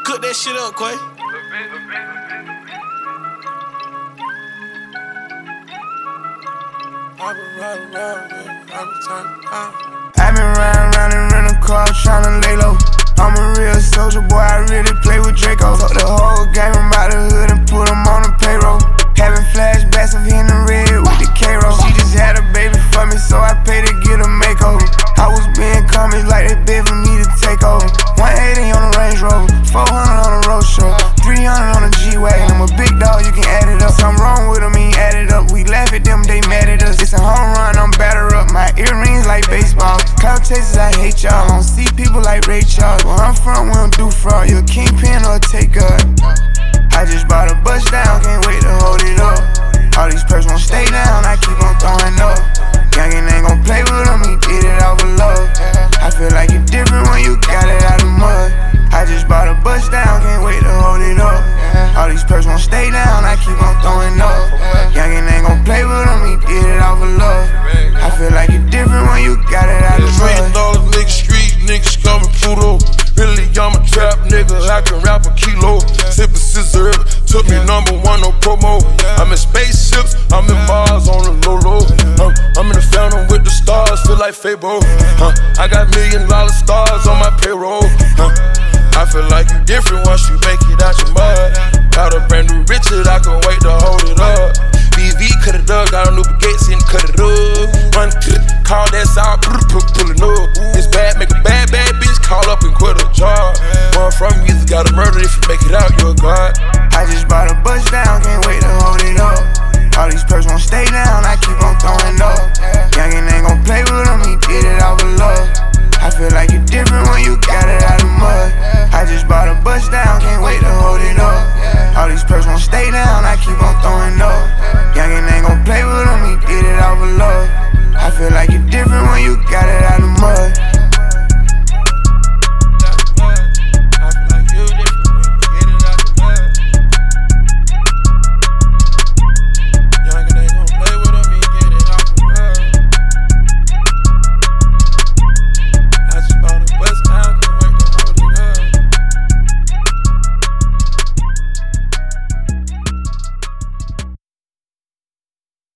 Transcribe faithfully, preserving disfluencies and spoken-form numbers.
Cook that shit up, Quay. I've been riding around, man. I've been turning down. I've been riding around in rental car tryna lay low. I'm a real soldier, boy, I really play with Draco. Took the whole game from out the hood and put him on the payroll. Having flashbacks of hitting the red with the K-Roll. She just had a baby for me, so I paid to get a makeover. I was being comics like they bid for me to take over. one eighty on the Range Rover, four hundred on the road show, three hundred on the G-Wagon. I'm a big dog, you can add it up. Something wrong with them, he add it up. We laugh at them, they mad at us. It's a home run, I'm batter up. My earrings like baseball. Cloud chasers, I hate y'all. I don't see people like Ray Charles. Where I'm from, we don't do fraud. You a kingpin or a taker. I just bought a bus down, can't wait to hold it up. All these perks won't stay down, I keep on throwing up. Youngin' ain't gon' play with him, he did it out of love. I feel like it's different when you got it out of mud. I just bought a bus down, can't wait to hold it up. All these perks won't stay down, I keep on throwing up. Youngin' ain't gon' play with him, he did it out of love. I feel like it's different when you got it out of mud. Million dollars, nigga, street niggas coming Pluto. Really, I'm a trap nigga, I can rap a kilo. Sippin' scissor, took me number one on promo. I'm in spaceships, I'm in Mars on the low low. Uh, I'm in the fountain with the stars, feel like Fable. Uh, I got million dollar stars on my payroll. Uh, I feel like you different once you make it out your mud. Got a brand new Richard, I can wait to hold it up. B V cut it up, got a new Gates and cut it up. One clip, call that out.